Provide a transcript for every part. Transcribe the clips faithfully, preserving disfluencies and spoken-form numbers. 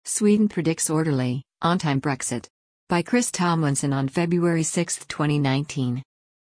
Sweden predicts orderly, on-time Brexit. By Chris Tomlinson on February sixth, twenty nineteen.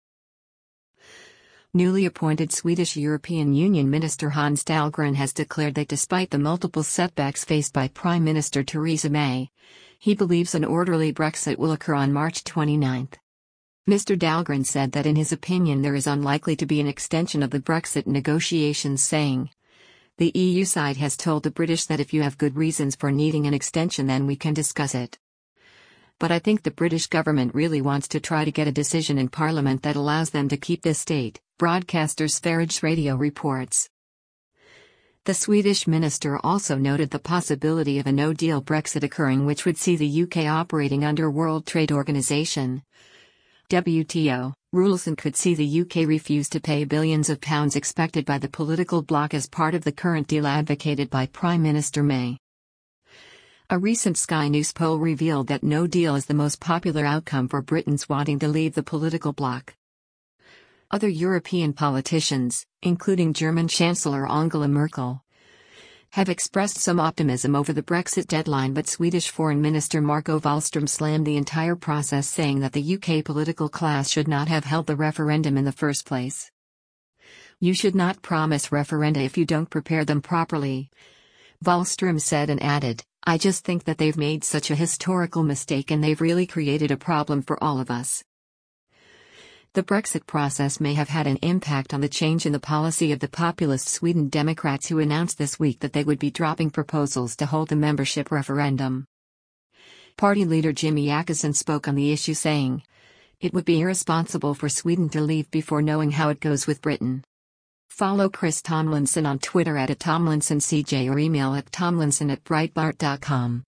Newly appointed Swedish European Union Minister Hans Dahlgren has declared that despite the multiple setbacks faced by Prime Minister Theresa May, he believes an orderly Brexit will occur on March twenty-ninth. Mister Dahlgren said that in his opinion there is unlikely to be an extension of the Brexit negotiations, saying, "The E U side has told the British that if you have good reasons for needing an extension then we can discuss it. But I think the British government really wants to try to get a decision in Parliament that allows them to keep this state," broadcaster Sveriges Radio reports. The Swedish minister also noted the possibility of a no-deal Brexit occurring, which would see the U K operating under World Trade Organization W T O rules and could see the U K refuse to pay billions of pounds expected by the political bloc as part of the current deal advocated by Prime Minister May. A recent Sky News poll revealed that no deal is the most popular outcome for Britons wanting to leave the political bloc. Other European politicians, including German Chancellor Angela Merkel, have expressed some optimism over the Brexit deadline, but Swedish Foreign Minister Margot Wallström slammed the entire process, saying that the U K political class should not have held the referendum in the first place. "You should not promise referenda if you don't prepare them properly," Wallström said, and added, "I just think that they've made such a historical mistake and they've really created a problem for all of us." The Brexit process may have had an impact on the change in the policy of the populist Sweden Democrats, who announced this week that they would be dropping proposals to hold the membership referendum. Party leader Jimmy Åkesson spoke on the issue, saying, "It would be irresponsible for Sweden to leave before knowing how it goes with Britain." Follow Chris Tomlinson on Twitter at Tomlinson C J or email at tomlinson at breitbart dot com.